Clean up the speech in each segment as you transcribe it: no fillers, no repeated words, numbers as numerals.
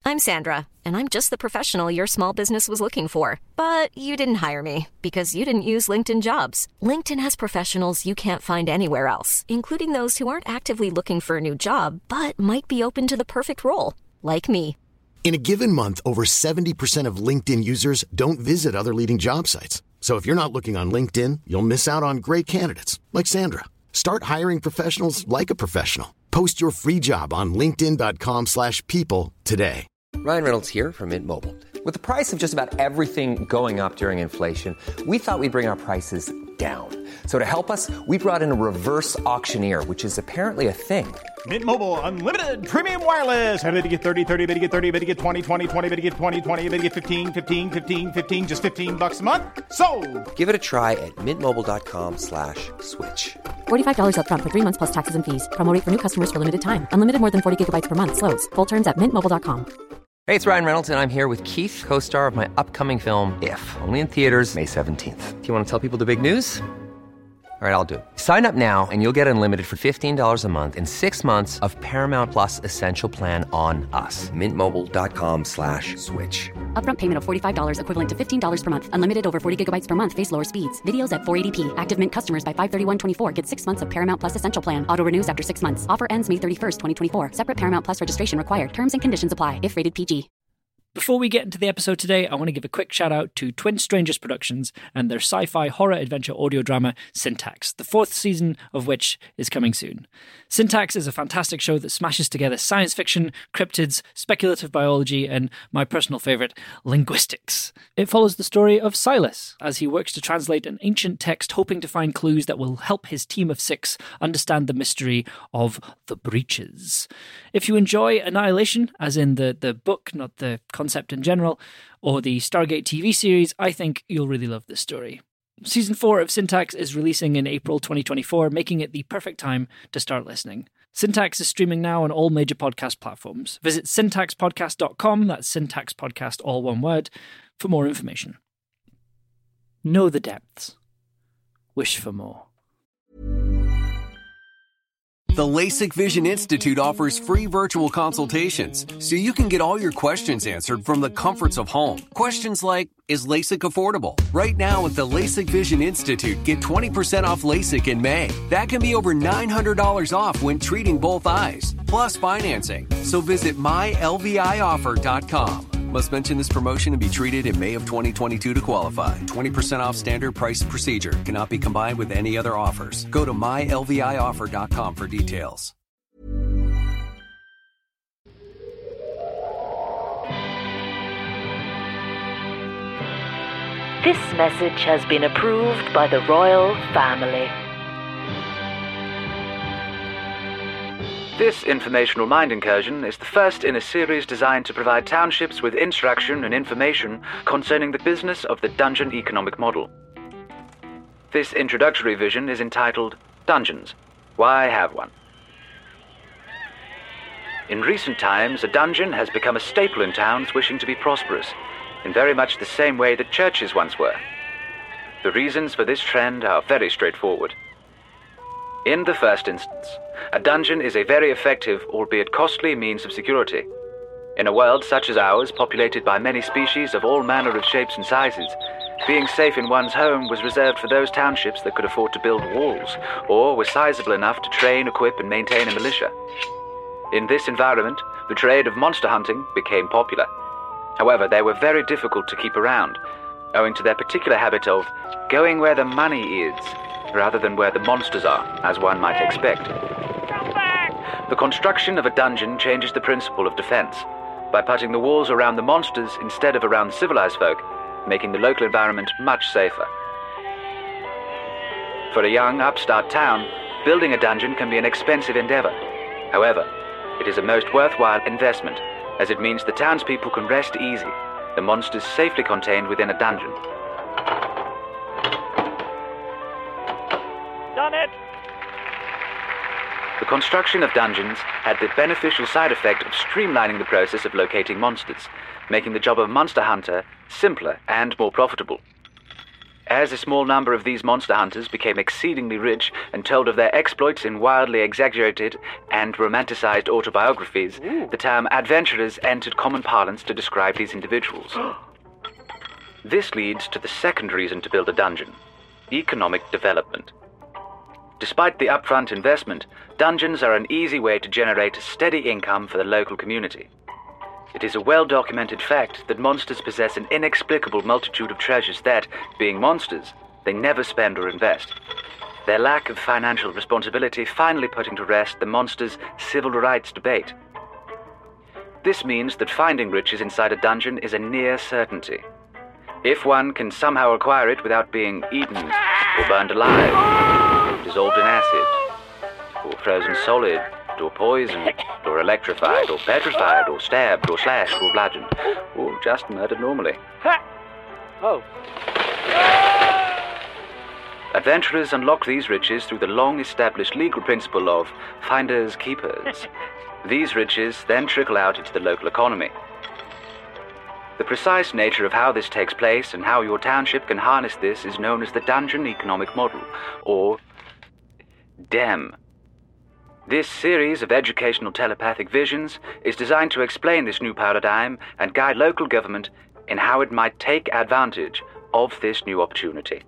I'm Sandra, and I'm just the professional your small business was looking for. But you didn't hire me because you didn't use LinkedIn Jobs. LinkedIn has professionals you can't find anywhere else, including those who aren't actively looking for a new job, but might be open to the perfect role, like me. In a given month, over 70% of LinkedIn users don't visit other leading job sites. So if you're not looking on LinkedIn, you'll miss out on great candidates like Sandra. Start hiring professionals like a professional. Post your free job on linkedin.com/people today. Ryan Reynolds here from Mint Mobile. With the price of just about everything going up during inflation, we thought we'd bring our prices down. So to help us, we brought in a reverse auctioneer, which is apparently a thing. Mint Mobile Unlimited Premium Wireless. How to get 30, 30, bit to get 30, bit to get 20, 20, 20, bit to get 20, 20, bit to get 15, 15, 15, 15, just $15 a month? Sold! Give it a try at mintmobile.com/switch. $45 up front for 3 months plus taxes and fees. Promo rate for new customers for limited time. Unlimited more than 40 gigabytes per month. Slows full terms at mintmobile.com. Hey, it's Ryan Reynolds, and I'm here with Keith, co-star of my upcoming film, If, only in theaters May 17th. Do you want to tell people the big news? All right, I'll do it. Sign up now and you'll get unlimited for $15 a month and 6 months of Paramount Plus Essential Plan on us. mintmobile.com/switch. Upfront payment of $45 equivalent to $15 per month. Unlimited over 40 gigabytes per month. Face lower speeds. Videos at 480p. Active Mint customers by 531.24 get 6 months of Paramount Plus Essential Plan. Auto renews after 6 months. Offer ends May 31st, 2024. Separate Paramount Plus registration required. Terms and conditions apply if rated PG. Before we get into the episode today, I want to give a quick shout out to Twin Strangers Productions and their sci-fi horror adventure audio drama Syntax, the 4th season of which is coming soon. Syntax is a fantastic show that smashes together science fiction, cryptids, speculative biology, and my personal favourite, linguistics. It follows the story of Silas as he works to translate an ancient text, hoping to find clues that will help his team of 6 understand the mystery of the breaches. If you enjoy Annihilation, as in the book, not the concept in general, or the Stargate TV series, I think you'll really love this story. Season 4 of Syntax is releasing in April 2024, making it the perfect time to start listening. Syntax is streaming now on all major podcast platforms. Visit syntaxpodcast.com, that's Syntax Podcast, all one word, for more information. Know the depths. Wish for more. The LASIK Vision Institute offers free virtual consultations, so you can get all your questions answered from the comforts of home. Questions like, is LASIK affordable? Right now at the LASIK Vision Institute, get 20% off LASIK in May. That can be over $900 off when treating both eyes, plus financing. So visit mylvioffer.com. Must mention this promotion and be treated in May of 2022 to qualify. 20% off standard price procedure. Cannot be combined with any other offers. Go to mylvioffer.com for details. This message has been approved by the royal family. This informational mind incursion is the first in a series designed to provide townships with instruction and information concerning the business of the dungeon economic model. This introductory vision is entitled Dungeons. Why Have One? In recent times, a dungeon has become a staple in towns wishing to be prosperous, in very much the same way that churches once were. The reasons for this trend are very straightforward. In the first instance, a dungeon is a very effective, albeit costly, means of security. In a world such as ours, populated by many species of all manner of shapes and sizes, being safe in one's home was reserved for those townships that could afford to build walls, or were sizable enough to train, equip, and maintain a militia. In this environment, the trade of monster hunting became popular. However, they were very difficult to keep around, owing to their particular habit of going where the money is, rather than where the monsters are, as one might expect. The construction of a dungeon changes the principle of defense, by putting the walls around the monsters instead of around the civilized folk, making the local environment much safer. For a young, upstart town, building a dungeon can be an expensive endeavor. However, it is a most worthwhile investment, as it means the townspeople can rest easy, the monsters safely contained within a dungeon. Done it! The construction of dungeons had the beneficial side effect of streamlining the process of locating monsters, making the job of monster hunter simpler and more profitable. As a small number of these monster hunters became exceedingly rich and told of their exploits in wildly exaggerated and romanticized autobiographies, the term adventurers entered common parlance to describe these individuals. This leads to the second reason to build a dungeon: economic development. Despite the upfront investment, dungeons are an easy way to generate a steady income for the local community. It is a well-documented fact that monsters possess an inexplicable multitude of treasures that, being monsters, they never spend or invest. Their lack of financial responsibility finally putting to rest the monsters' civil rights debate. This means that finding riches inside a dungeon is a near certainty. If one can somehow acquire it without being eaten or burned alive, dissolved in acid, or frozen solid, or poisoned, or electrified, or petrified, or stabbed, or slashed, or bludgeoned, or just murdered normally. Oh. Adventurers unlock these riches through the long-established legal principle of finders keepers. These riches then trickle out into the local economy. The precise nature of how this takes place and how your township can harness this is known as the Dungeon Economic Model, or DEM. This series of educational telepathic visions is designed to explain this new paradigm and guide local government in how it might take advantage of this new opportunity.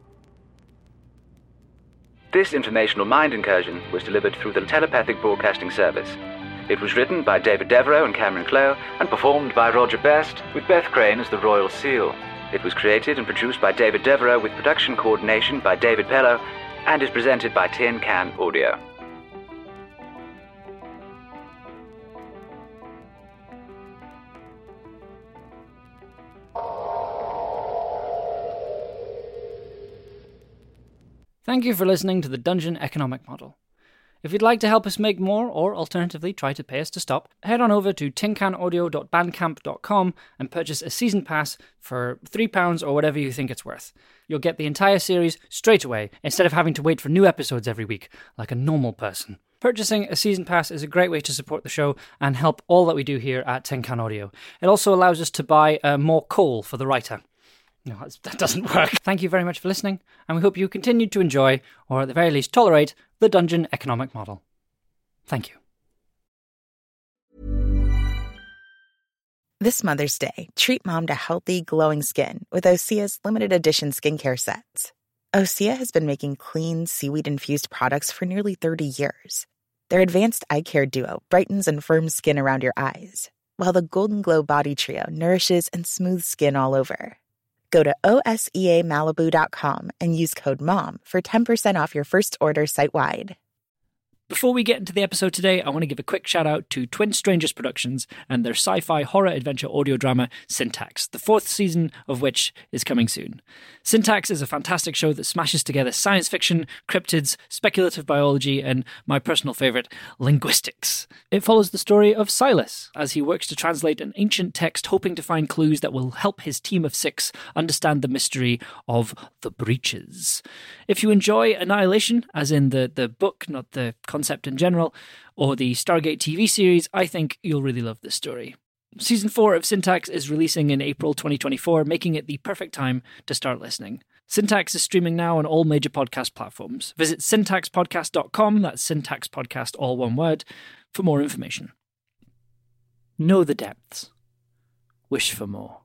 This informational mind incursion was delivered through the telepathic broadcasting service. It was written by David Devereaux and Cameron Clough and performed by Roger Best, with Beth Crane as the Royal Seal. It was created and produced by David Devereaux with production coordination by David Pello and is presented by Tin Can Audio. Thank you for listening to the Dungeon Economic Model. If you'd like to help us make more, or alternatively try to pay us to stop, head on over to tincanaudio.bandcamp.com and purchase a season pass for £3 or whatever you think it's worth. You'll get the entire series straight away, instead of having to wait for new episodes every week, like a normal person. Purchasing a season pass is a great way to support the show and help all that we do here at Tin Can Audio. It also allows us to buy more coal for the writer. No, that doesn't work. Thank you very much for listening, and we hope you continue to enjoy, or at the very least tolerate, the Dungeon Economic Model. Thank you. This Mother's Day, treat mom to healthy, glowing skin with Osea's limited edition skincare sets. Osea has been making clean, seaweed-infused products for nearly 30 years. Their advanced eye care duo brightens and firms skin around your eyes, while the Golden Glow Body Trio nourishes and smooths skin all over. Go to OSEAMalibu.com and use code MOM for 10% off your first order site-wide. Before we get into the episode today, I want to give a quick shout out to Twin Strangers Productions and their sci-fi horror adventure audio drama Syntax, the 4th season of which is coming soon. Syntax is a fantastic show that smashes together science fiction, cryptids, speculative biology, and my personal favourite, linguistics. It follows the story of Silas as he works to translate an ancient text, hoping to find clues that will help his team of 6 understand the mystery of the breaches. If you enjoy Annihilation, as in the book, not the concept in general, or the Stargate TV series, I think you'll really love this story. Season 4 of Syntax is releasing in April 2024, making it the perfect time to start listening. Syntax is streaming now on all major podcast platforms. Visit syntaxpodcast.com, that's Syntax Podcast, all one word, for more information. Know the depths. Wish for more.